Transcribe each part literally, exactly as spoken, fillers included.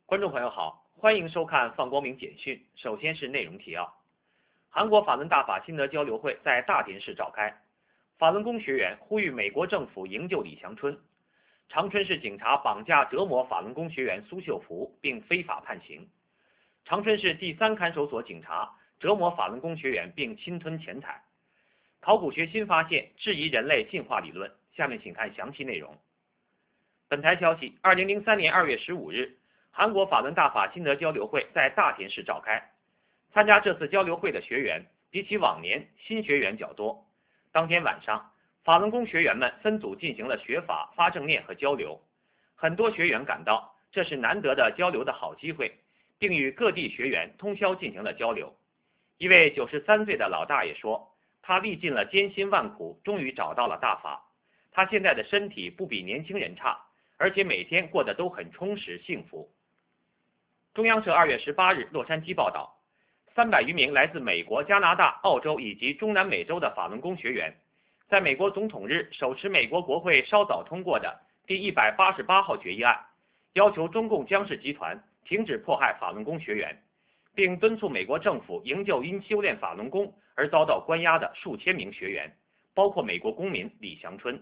观众朋友好，欢迎收看放光明简讯。首先是内容提要：韩国法轮大法新德交流会在大田市召开，法轮功学员呼吁美国政府营救李祥春。长春市警察绑架折磨法轮功学员苏秀福并非法判刑。长春市第三看守所警察折磨法轮功学员并侵吞钱财。考古学新发现质疑人类进化理论。下面请看详细内容。本台消息，二零零三年二月十五日。韩国法轮大法新德交流会在大田市召开，参加这次交流会的学员比起往年新学员较多。当天晚上，法轮功学员们分组进行了学法、发正念和交流。很多学员感到这是难得的交流的好机会，并与各地学员通宵进行了交流。一位九十三岁的老大爷说，他历尽了艰辛万苦，终于找到了大法。他现在的身体不比年轻人差，而且每天过得都很充实幸福。中央社二月十八日洛杉矶报道，三百余名来自美国、加拿大、澳洲以及中南美洲的法轮功学员，在美国总统日手持美国国会稍早通过的第一百八十八号决议案，要求中共江氏集团停止迫害法轮功学员，并敦促美国政府营救因修炼法轮功而遭到关押的数千名学员，包括美国公民李祥春。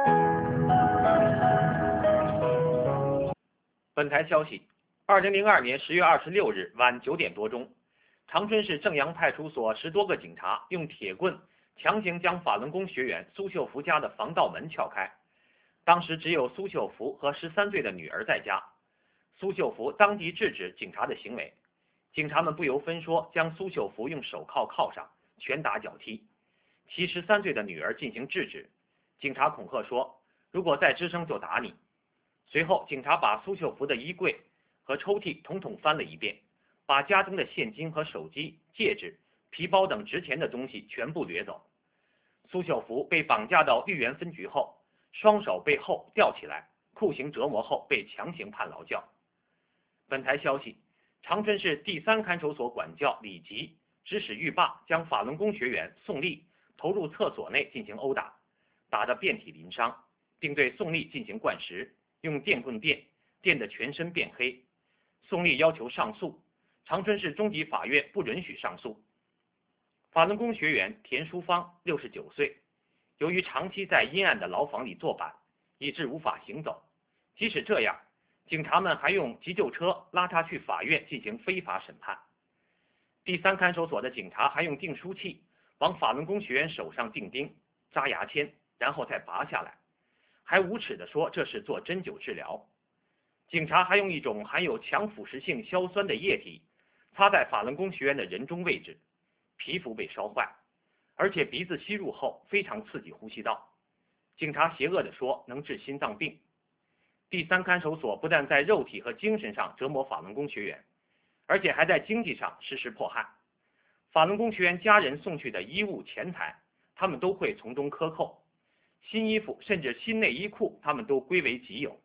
本台消息。二零零二年十月二十六日晚九点多钟，长春市正阳派出所十多个警察用铁棍强行将法轮功学员苏秀福家的防盗门撬开。当时只有苏秀福和十三岁的女儿在家。苏秀福当即制止警察的行为，警察们不由分说将苏秀福用手铐铐上，拳打脚踢，其十三岁的女儿进行制止。警察恐吓说，如果再吱声就打你。随后，警察把苏秀福的衣柜和抽屉统统翻了一遍，把家中的现金和手机、戒指、皮包等值钱的东西全部掠走。苏秀福被绑架到绿园分局后，双手被后吊起来，酷刑折磨后被强行判劳教。本台消息，长春市第三看守所管教李吉指使狱霸将法轮功学员宋丽投入厕所内进行殴打，打得遍体鳞伤，并对宋丽进行灌食，用电棍电，电得全身变黑。宋丽要求上诉，长春市中级法院不允许上诉。法轮功学员田淑芳六十九岁，由于长期在阴暗的牢房里坐板，以致无法行走。即使这样，警察们还用急救车拉他去法院进行非法审判。第三看守所的警察还用订书器往法轮功学员手上钉钉、扎牙签，然后再拔下来，还无耻地说这是做针灸治疗。警察还用一种含有强腐蚀性硝酸的液体擦在法轮功学员的人中位置，皮肤被烧坏，而且鼻子吸入后非常刺激呼吸道。警察邪恶地说能治心脏病。第三看守所不但在肉体和精神上折磨法轮功学员，而且还在经济上实施迫害。法轮功学员家人送去的衣物、钱财，他们都会从中克扣。新衣服甚至新内衣裤，他们都归为己有。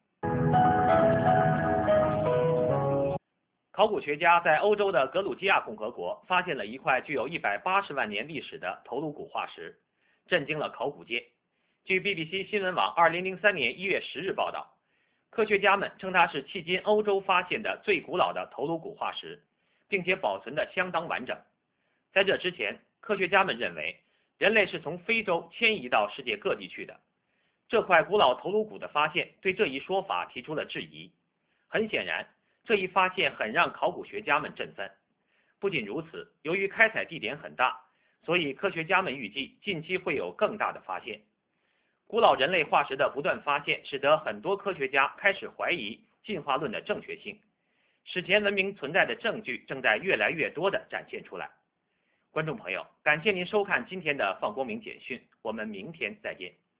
考古学家在欧洲的格鲁吉亚共和国发现了一块具有一百八十万年历史的头颅骨化石，震惊了考古界。据 B B C 新闻网二零零三年一月十日报道，科学家们称它是迄今欧洲发现的最古老的头颅骨化石，并且保存得相当完整。在这之前，科学家们认为人类是从非洲迁移到世界各地去的。这块古老头颅骨的发现对这一说法提出了质疑。很显然，这一发现很让考古学家们振奋。不仅如此，由于开采地点很大，所以科学家们预计近期会有更大的发现。古老人类化石的不断发现，使得很多科学家开始怀疑进化论的正确性。史前文明存在的证据正在越来越多地展现出来。观众朋友，感谢您收看今天的放光明简讯，我们明天再见。